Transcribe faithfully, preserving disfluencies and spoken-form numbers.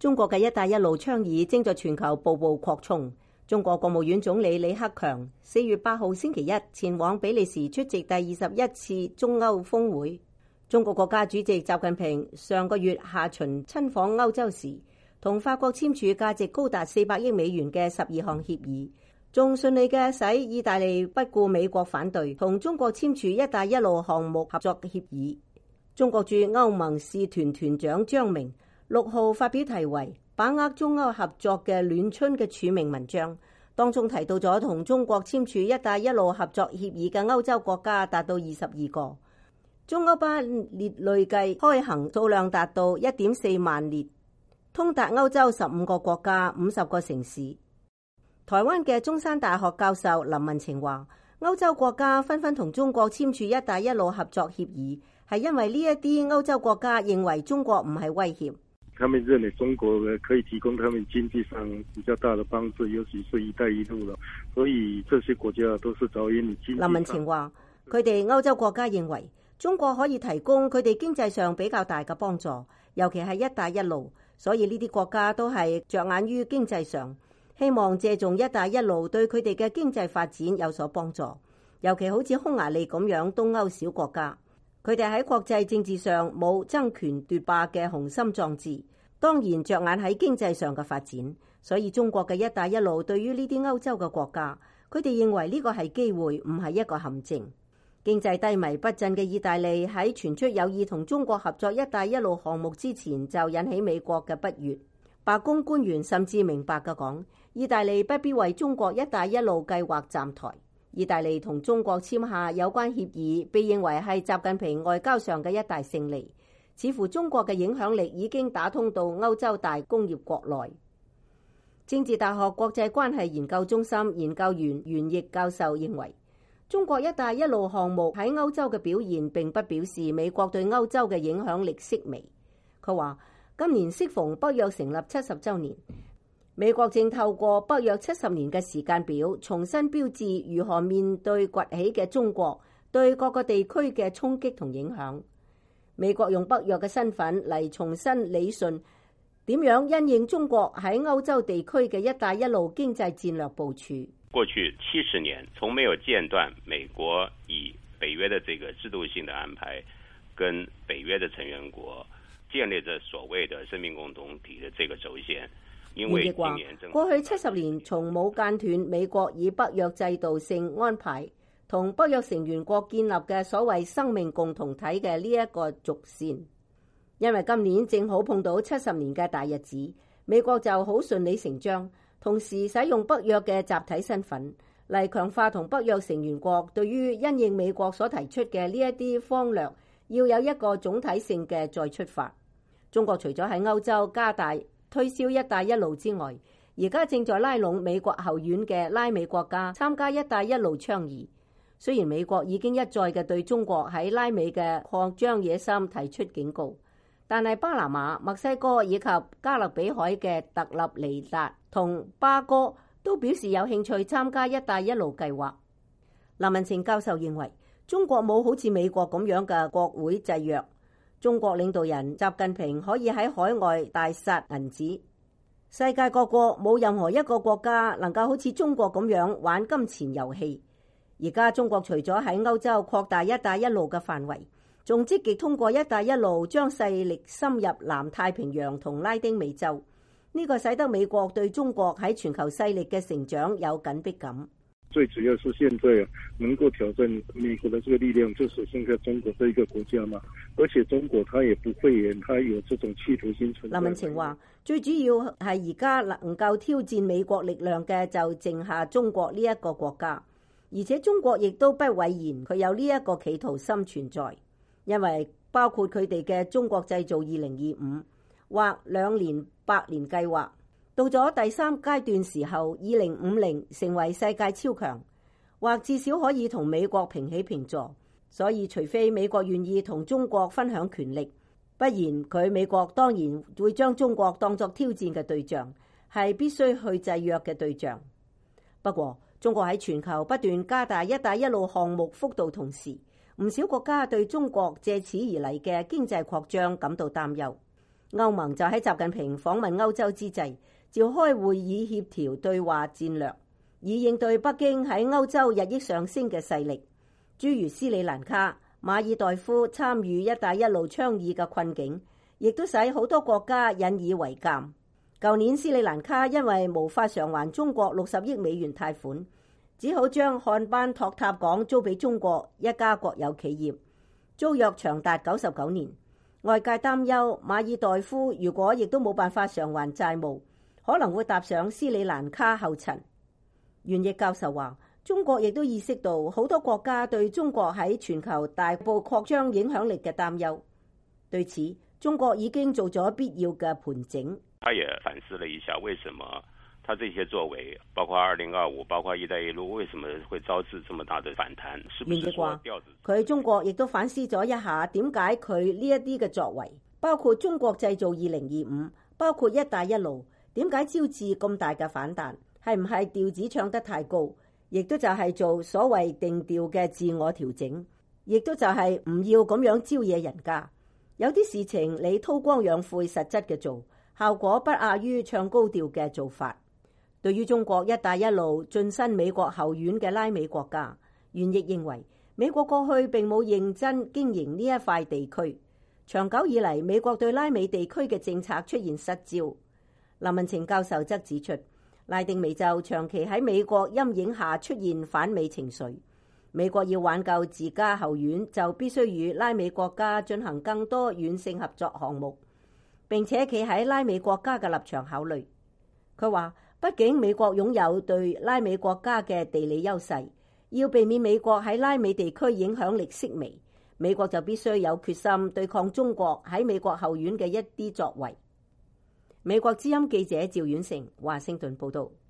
中國嘅一帶一路倡議正在全球步步擴充。中國國務院總理李克強四月八號星期一前往比利時出席第二十一次中歐峰會。中國國家主席習近平上個月下旬親訪歐洲時，同法國簽署價值高達四百億美元嘅十二項協議，仲順利嘅使意大利不顧美國反對，同中國簽署一帶一路項目合作協議。中國駐歐盟使團團長張明六號發表題為把握中歐合作嘅暖春嘅署名文章，當中提到咗同中國簽署一帶一路合作協議嘅歐洲國家達到二十二個，中歐班列累計開行數量達到一點四萬列，通達歐洲十五個國家、五十個城市。台灣嘅中山大學教授林文晴話，歐洲國家紛紛同中國簽署一帶一路合作協議，係因為呢一啲歐洲國家認為中國唔係威脅。 他們認為中國可以提供他們經濟上比較大的幫助，尤其是一帶一路了，所以這些國家都是着眼於經濟上。 林文晴話，佢哋歐洲國家認為中國可以提供佢哋經濟上比較大嘅幫助，尤其係一帶一路，所以呢啲國家都係着眼於經濟上，希望借重一帶一路對佢哋嘅經濟發展有所幫助，尤其好似匈牙利咁樣東歐小國家。佢哋喺國際政治上冇爭權奪霸嘅雄心壯志，當然着眼喺經濟上嘅發展。所以中國嘅一帶一路對於呢啲歐洲嘅國家，佢哋認為呢個係機會，唔係一個陷阱。經濟低迷不振嘅意大利喺傳出有意同中國合作一帶一路項目之前，就引起美國嘅不悅。白宮官員甚至明白嘅講，意大利不必為中國一帶一路計劃站台。意大利同中國簽下有關協議，被認為係習近平外交上嘅一大勝利。似乎中國嘅影響力已經打通到歐洲大工業國內。政治大學國際關係研究中心研究員袁毅教授認為，中國一帶一路項目喺歐洲嘅表現並不表示美國對歐洲嘅影響力式微。佢話，今年適逢北約成立七十週年，美國正透過北約七十年嘅時間表，重新標誌如何面對崛起嘅中國對各個地區嘅衝擊同影響。美國用北約嘅身份嚟重新理順點樣因應中國喺歐洲地區嘅一帶一路經濟戰略部署。 過去七十年，從沒有間斷美國以北約的這個制度性的安排，跟北約的成員國建立着所謂的生命共同體的這個軸線。因為今年正過去七十年從冇間斷美國以北約制度性安排同北約成員國建立嘅所謂生命共同體嘅呢一個軸線。因為今年正好碰到七十年嘅大日子，美國就好順理成章，同時使用北約嘅集體身份嚟強化同北約成員國對於因應美國所提出嘅呢一啲方略，要有一個總體性嘅再出發。中國除咗喺歐洲加大推銷一帶一路之外，而家正在拉攏美國後院嘅拉美國家參加一帶一路倡議。雖然美國已經一再嘅對中國喺拉美嘅擴張野心提出警告，但係巴拿馬、墨西哥以及加勒比海嘅特立尼達同巴哥都表示有興趣參加一帶一路計劃。林文晴教授認為，中國冇好似美國咁樣嘅國會制約。中國領導人習近平可以喺海外大撒銀紙，世界各國冇任何一個國家能夠好似中國咁樣玩金錢遊戲。而家中國除咗喺歐洲擴大一帶一路嘅範圍，仲積極通過一帶一路將勢力深入南太平洋同拉丁美洲，呢個使得美國對中國喺全球勢力嘅成長有緊迫感。 最主要是現在能夠挑戰美國的這個力量，就只剩下中國這一個國家嘛。而且中國它也不會演，它有這種企圖心存在。 林文晴話，最主要係而家能夠挑戰美國力量嘅就剩下中國呢一個國家，而且中國亦都不諱言佢有呢一個企圖心存在，因為包括佢哋嘅中國製造二零二五或兩年百年計劃。到咗第三階段時候，二零五零成為世界超強，或至少可以同美國平起平坐。所以除非美國願意同中國分享權力，不然佢美國當然會將中國當作挑戰嘅對象，係必須去制約嘅對象。不過中國喺全球不斷加大一帶一路項目幅度同時，唔少國家對中國借此而嚟嘅經濟擴張感到擔憂。 歐盟就喺習近平訪問歐洲之際，召開會議協調對話戰略，以應對北京喺歐洲日益上升嘅勢力。諸如斯里蘭卡、馬爾代夫參與一帶一路倡議嘅困境，亦都使好多國家引以為鑑。舊年斯里蘭卡因為無法償還中國六十億美元貸款，只好將漢班托塔港租俾中國一家國有企業，租約長達九十九年。外界擔憂馬爾代夫如果亦都冇辦法償還債務，可能會踏上斯里蘭卡後塵。袁毅教授話，中國亦都意識到好多國家對中國喺全球大步擴張影響力嘅擔憂，對此中國已經做咗必要嘅盤整。 他也反思了一下，為什麼他這些作為，包括二零二五，包括一帶一路，為什麼會招致這麼大的反彈？是不是說調子？ 佢中國亦都反思咗一下，點解佢呢一啲嘅作為，包括中國製造二零二五，包括一帶一路，點解招致咁大嘅反彈？係唔係調子唱得太高？亦都就係做所謂定調嘅自我調整，亦都就係唔要咁樣招惹人家。有啲事情你韜光養晦實質嘅做，效果不亞於唱高調嘅做法。對於中國一帶一路晉身美國後院嘅拉美國家，袁毅認為美國過去並冇認真經營呢一塊地區，長久以嚟美國對拉美地區嘅政策出現失焦。林文晴教授則指出，拉丁美洲長期喺美國陰影下出現反美情緒，美國要挽救自家後院，就必須與拉美國家進行更多軟性合作項目，並且企喺拉美國家嘅立場考慮。佢話，畢竟美國擁有對拉美國家嘅地理優勢，要避免美國喺拉美地區影響力式微，美國就必須有決心對抗中國喺美國後院嘅一啲作為。美國之音記者趙婉成華盛頓報道。